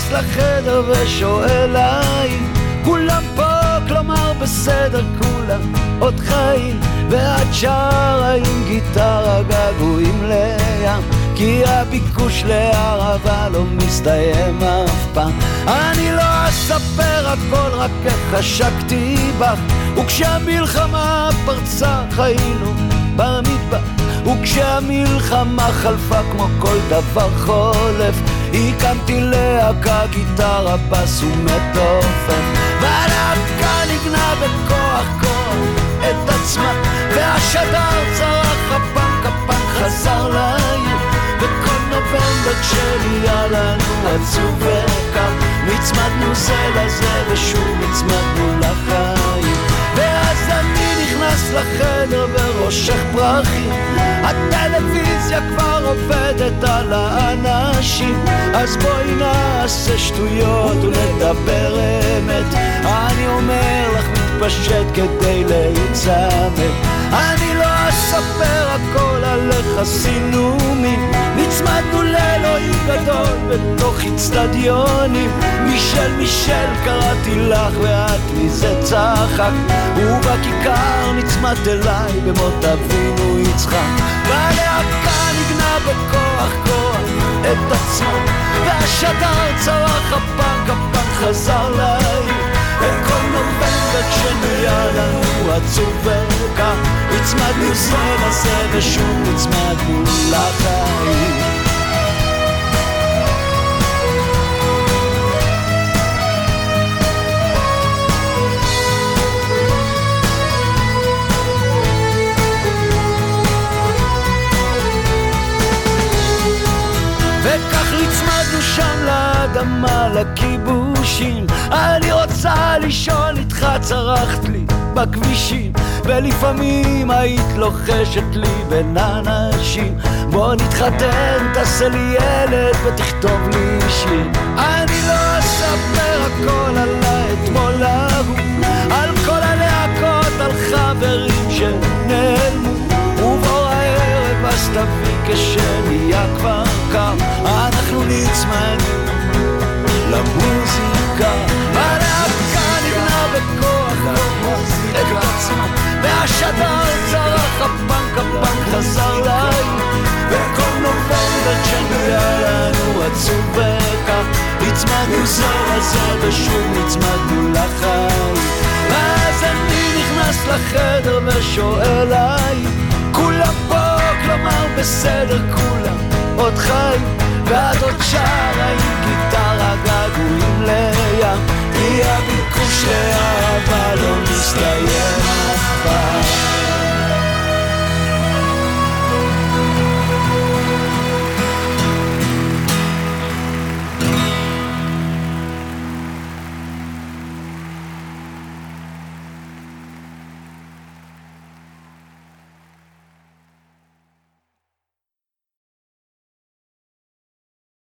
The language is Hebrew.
נכנס לחדר ושואל האם כולם פה, כלומר בסדר, כולם עוד חיים, ואת שרה עם גיטרה געגועים לים, כי הביקוש לערבה לא מסתיים אף פעם. אני לא אספר הכל, רק איך השקתי בך, וכשהמלחמה פרצה חיינו במדבר, וכשהמלחמה חלפה כמו כל דבר חולף, הקמתי להקה, גיטרה, בס ומתופף, והלהקה נגנה בכוח כוח את עצמה, והשדר צרח הפנק, הפנק חזר לעיר, וכל נובמבר כשנהיה לנו עצוב וקר, נצמדנו זה לזה ושוב נצמדנו לחיים. ואז אני נכנס לחדר וראשך פרחים, הטלוויזיה כבר עובדת על האנשים, אז בואי נעשה שטויות ונדבר אמת, אני אומר לך מתפשט כדי להיצמד. אני לא אספר הכל עליך סינומים, נצמדנו לאלוהים גדול בתוך אצטדיונים, מישל קראתי לך ואת מזה צחק, ובכיכר נצמדת אליי במות אבינו יצחק, והלהקה נגנה בכוח כוח את עצמו, והשדר צרח הפנק, הפנק חזר לעיר, וכל נובמבר כשנהיה לנו עצוב וקר, נצמדנו זה לזה ושוב נצמדנו לחיים. וכך נצמדנו שם לאדמה, לכיבושים, אני רוצה לישון איתך, צרחת לי בכבישים, ולפעמים היית לוחשת לי בין אנשים, בוא נתחתן, תעשה לי ילד ותכתוב לי שיר. אני לא אספר הכל על האתמול ההוא, על כל הלהקות, על חברים שנעלמו, ובוא הערב אז תביא כשנהיה כבר קר, אנחנו נצמדנו למוזיקה, הלהקה נגנה בכוח את עצמה, והשדר צרח הפנק, הפנק חזר לעיר, וכל נובמבר כשנהיה לנו עצוב וקר, נצמדנו זה לזה ושוב נצמדנו לחיים. ואז אני נכנס לחדר ושואל האם כולם פה, כלומר בסדר, כולם עוד חיים, ואת עוד שרה עם גיטרה